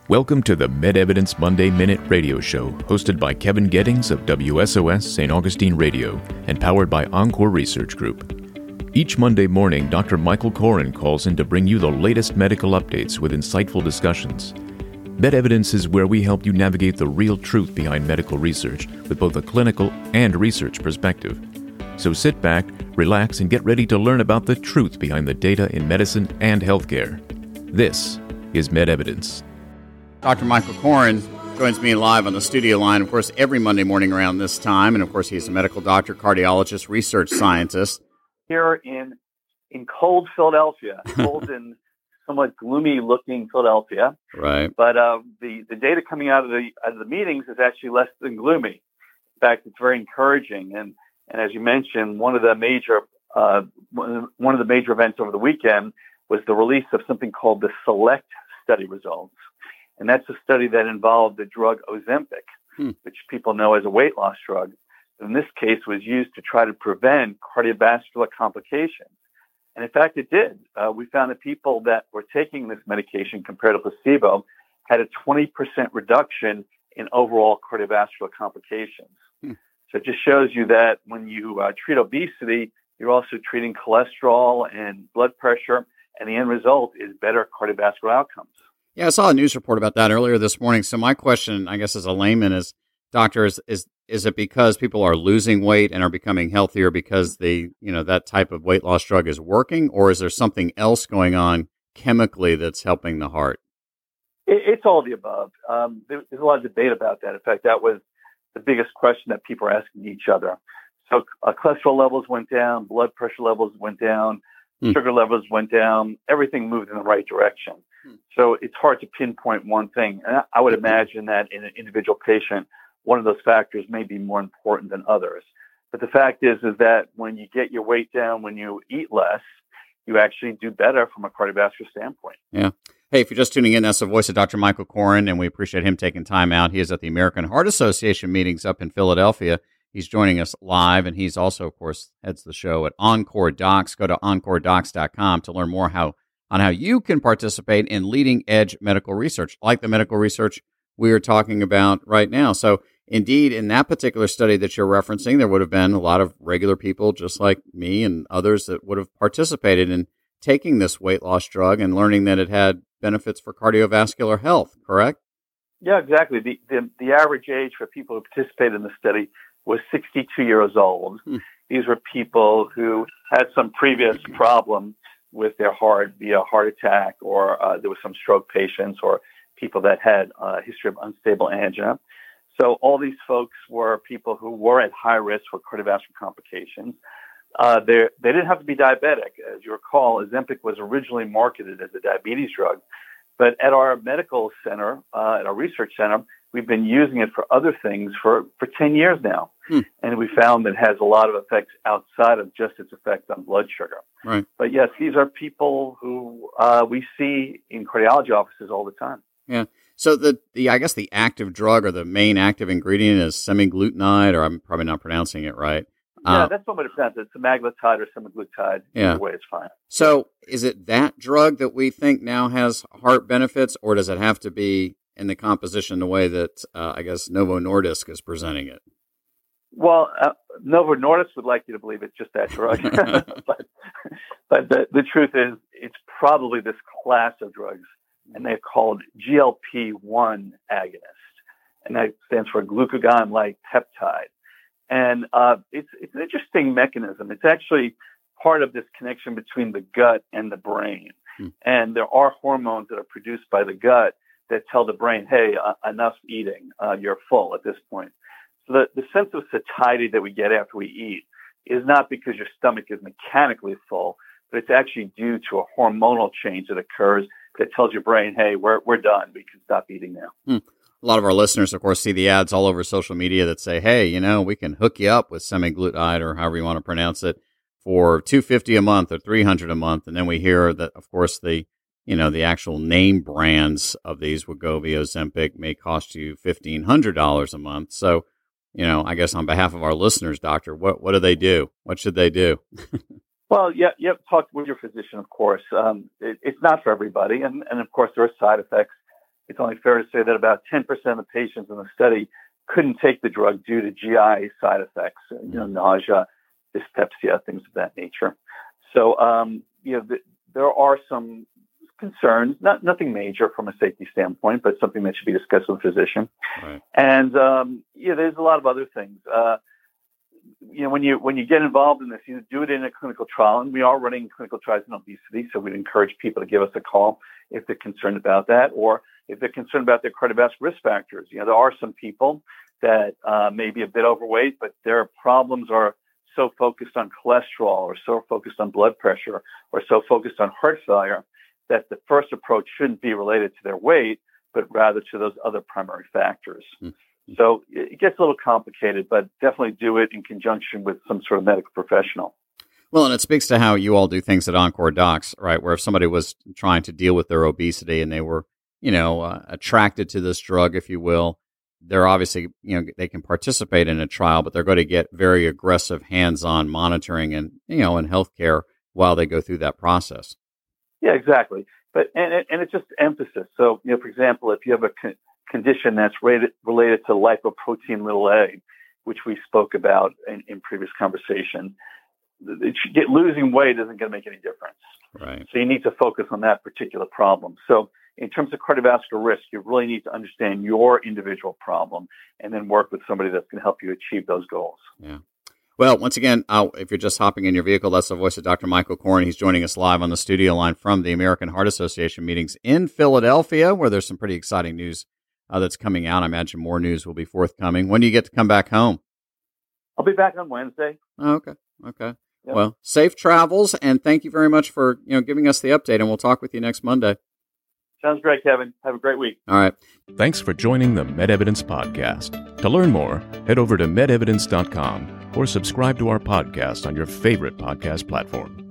Welcome to the MedEvidence Monday Minute Radio Show, hosted by Kevin Gettings of WSOS St. Augustine Radio and powered by Encore Research Group. Each Monday morning, Dr. Michael Koren calls in to bring you the latest medical updates with insightful discussions. MedEvidence is where we help you navigate the real truth behind medical research with both a clinical and research perspective. So sit back, relax, and get ready to learn about the truth behind the data in medicine and healthcare. This is MedEvidence. Dr. Michael Koren joins me live on the studio line, of course, every Monday morning around this time. And, of course, he's a medical doctor, cardiologist, research scientist. Here in cold Philadelphia, cold and somewhat gloomy-looking Philadelphia. Right. But the data coming out of the meetings is actually less than gloomy. In fact, it's very encouraging. And as you mentioned, one of the major events over the weekend was the release of something called the SELECT study results. And that's a study that involved the drug Ozempic, which people know as a weight loss drug. In this case, was used to try to prevent cardiovascular complications. And in fact, it did. We found that people that were taking this medication compared to placebo had a 20% reduction in overall cardiovascular complications. So it just shows you that when you treat obesity, you're also treating cholesterol and blood pressure, and the end result is better cardiovascular outcomes. Yeah, I saw a news report about that earlier this morning. So my question, I guess, as a layman is, doctor, is it because people are losing weight and are becoming healthier because that type of weight loss drug is working, or is there something else going on chemically that's helping the heart? It's all the above. There's a lot of debate about that. In fact, that was the biggest question that people are asking each other. So cholesterol levels went down, blood pressure levels went down, sugar levels went down, everything moved in the right direction. So it's hard to pinpoint one thing. And I would imagine that in an individual patient, one of those factors may be more important than others. But the fact is that when you get your weight down, when you eat less, you actually do better from a cardiovascular standpoint. Yeah. Hey, if you're just tuning in, that's the voice of Dr. Michael Koren, and we appreciate him taking time out. He is at the American Heart Association meetings up in Philadelphia. He's joining us live, and he's also, of course, heads the show at Encore Docs. Go to EncoreDocs.com to learn more on how you can participate in leading-edge medical research, like the medical research we are talking about right now. So, indeed, in that particular study that you're referencing, there would have been a lot of regular people just like me and others that would have participated in taking this weight loss drug and learning that it had benefits for cardiovascular health, correct? Yeah, exactly. The average age for people who participated in the study was 62 years old. These were people who had some previous problem with their heart via heart attack, or there were some stroke patients or people that had a history of unstable angina. So all these folks were people who were at high risk for cardiovascular complications. They didn't have to be diabetic. As you recall, Ozempic was originally marketed as a diabetes drug. But at our medical center, at our research center, we've been using it for other things for 10 years now. And we found that it has a lot of effects outside of just its effect on blood sugar. Right. But yes, these are people who we see in cardiology offices all the time. Yeah. So I guess the active drug or the main active ingredient is semaglutide, or I'm probably not pronouncing it right. Yeah, that's one way to pronounce it. Semaglutide or semaglutide. Yeah. Either way, it's fine. So is it that drug that we think now has heart benefits, or does it have to be in the composition the way that I guess Novo Nordisk is presenting it? Well, Novo Nordisk would like you to believe it's just that drug. but the truth is it's probably this class of drugs, and they're called GLP-1 agonist, and that stands for glucagon-like peptide. And it's an interesting mechanism. It's actually part of this connection between the gut and the brain. And there are hormones that are produced by the gut that tell the brain, hey, enough eating. You're full at this point. So the sense of satiety that we get after we eat is not because your stomach is mechanically full, but it's actually due to a hormonal change that occurs that tells your brain, hey, we're done. We can stop eating now. A lot of our listeners, of course, see the ads all over social media that say, hey, we can hook you up with semaglutide, or however you want to pronounce it, for $250 a month or $300 a month. And then we hear that, of course, the actual name brands of these, Wegovy, Ozempic, may cost you $1,500 a month. So, I guess on behalf of our listeners, doctor, what do they do? What should they do? Well, you have to talk with your physician, of course. It's not for everybody. And of course, there are side effects. it's only fair to say that about 10% of the patients in the study couldn't take the drug due to GI side effects, nausea, dyspepsia, things of that nature. So, there are some concerns, nothing major from a safety standpoint, but something that should be discussed with a physician. Right. And, there's a lot of other things. When you get involved in this, you do it in a clinical trial, and we are running clinical trials in obesity, so we'd encourage people to give us a call if they're concerned about that, or if they're concerned about their cardiovascular risk factors. There are some people that may be a bit overweight, but their problems are so focused on cholesterol, or so focused on blood pressure, or so focused on heart failure, that the first approach shouldn't be related to their weight, but rather to those other primary factors. Mm-hmm. So it gets a little complicated, but definitely do it in conjunction with some sort of medical professional. Well, and it speaks to how you all do things at Encore Docs, right? Where if somebody was trying to deal with their obesity and they were, attracted to this drug, if you will, they're obviously, they can participate in a trial, but they're going to get very aggressive hands-on monitoring and, in healthcare while they go through that process. Yeah, exactly. But and it's just emphasis. So, for example, if you have a condition that's related to lipoprotein(a), which we spoke about in previous conversation, losing weight isn't going to make any difference. Right. So you need to focus on that particular problem. So in terms of cardiovascular risk, you really need to understand your individual problem and then work with somebody that's going to help you achieve those goals. Yeah. Well, once again, if you're just hopping in your vehicle, that's the voice of Dr. Michael Koren. He's joining us live on the studio line from the American Heart Association meetings in Philadelphia, where there's some pretty exciting news that's coming out. I imagine more news will be forthcoming. When do you get to come back home? I'll be back on Wednesday. Oh, okay. Yep. Well, safe travels, and thank you very much for giving us the update, and we'll talk with you next Monday. Sounds great, Kevin. Have a great week. All right. Thanks for joining the MedEvidence Podcast. To learn more, head over to medevidence.com or subscribe to our podcast on your favorite podcast platform.